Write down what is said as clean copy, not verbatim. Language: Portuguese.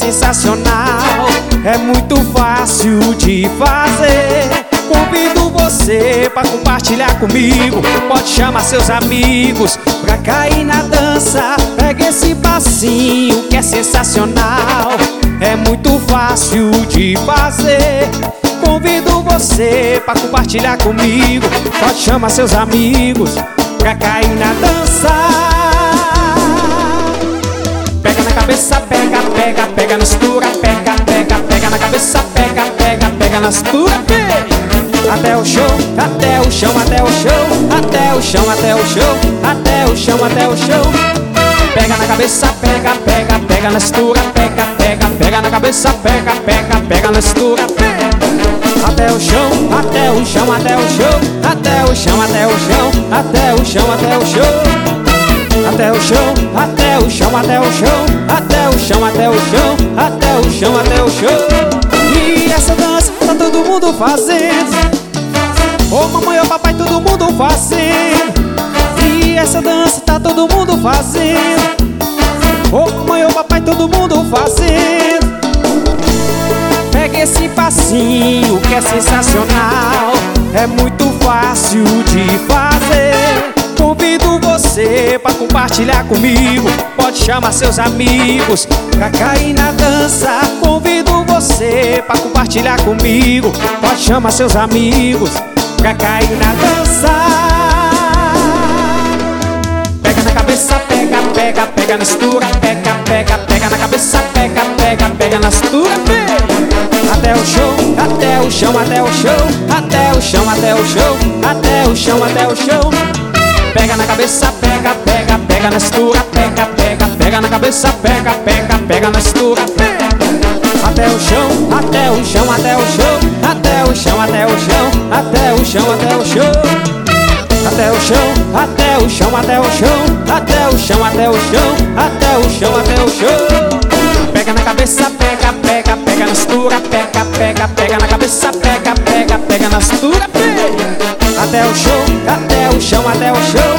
sensacional, é muito fácil de fazer. Convido você pra compartilhar comigo. Pode chamar seus amigos pra cair na dança. Pega esse passinho que é sensacional, é muito fácil de fazer. Convido você pra compartilhar comigo. Pode chamar seus amigos pra cair na dança. Pega na cabeça, pega, pega, pega na cintura. Pega, pega, pega na cabeça, pega, pega, pega na cintura. Até o chão, até o chão, até o chão, até o chão, até o chão, até o chão, até o chão. Pega na cabeça, pega, pega, pega na cintura. Pega, pega, pega na cabeça, pega, pega, pega na cintura. Até o chão, até o chão, até o chão, até o chão, até o chão, até o chão, até o chão. Até o chão, até o chão, até o chão, até o chão, até o chão, até o chão, até o chão. E essa dança tá todo mundo fazendo. Ô mamãe, ô papai, todo mundo fazendo. E essa dança tá todo mundo fazendo. Ô mamãe, ô papai, todo mundo fazendo. Pega esse passinho que é sensacional, é muito fácil de fazer. Convido você pra compartilhar comigo. Pode chamar seus amigos pra cair na dança. Convido você pra compartilhar comigo. Pode chamar seus amigos pra cair na dança. Pega na cabeça, pega, pega, pega na cintura. Pega, pega, pega na cabeça, pega, pega, pega na cintura. Até o chão, até o chão, até o chão, até o chão, até o chão, até o chão, até o chão. Pega na cabeça, pega, pega, pega na cintura. Pega, pega, pega na cabeça, pega, pega, pega na cintura. Até o chão, até o chão, até o chão, até o chão, até o chão, até o chão, até o chão. Até o chão, até o chão, até o chão, até o chão, até o chão, até o chão, até o chão. Pega na cabeça, pega, pega, pega na cintura. Pega, pega, pega na cabeça, pega, pega, pega na cintura. Até o chão, até o chão, até o chão,